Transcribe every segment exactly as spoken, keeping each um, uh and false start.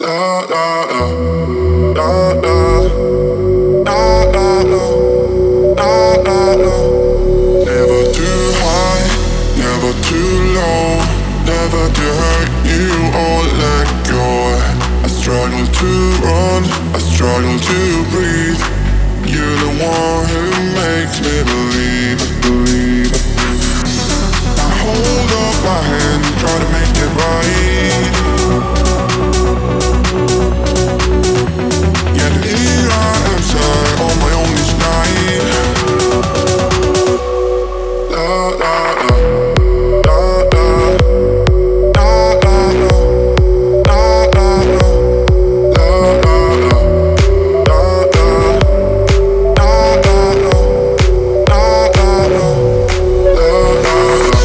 La la la, la la, la la la, la la la. Never too high, never too low, never to hurt you or let go. I struggle to run, I struggle to breathe. You're the one who makes me believe, believe. I hold up my hand, try to make it right. Yet here I am, sad on my own each night. La la la, la la, la la la, la la la, la la la, la la, la la la, la la la, la la la.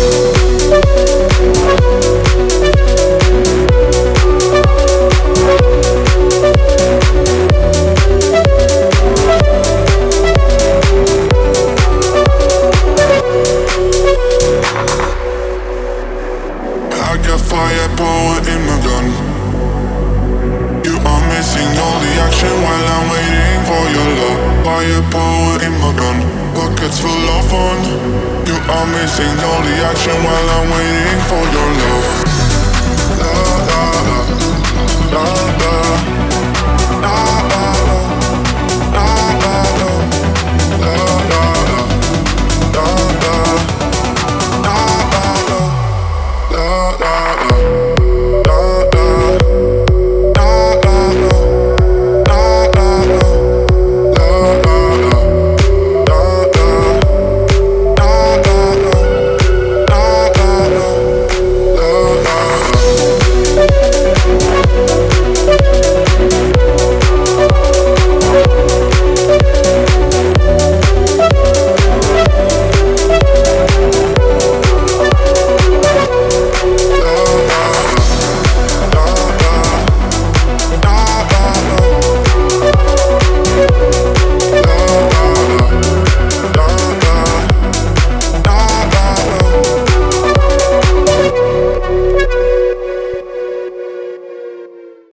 I got firepower in my gun. You are missing all the action while I'm waiting for your love. Firepower in my gun, pockets full of fun. You are missing all the action while I'm waiting for your